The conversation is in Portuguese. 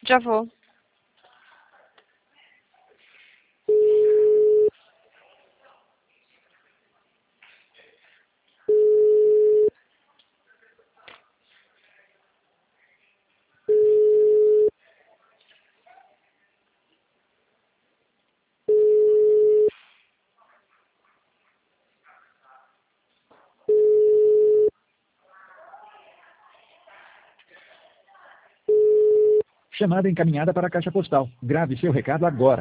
Já vou. Chamada encaminhada para a caixa postal. Grave seu recado agora.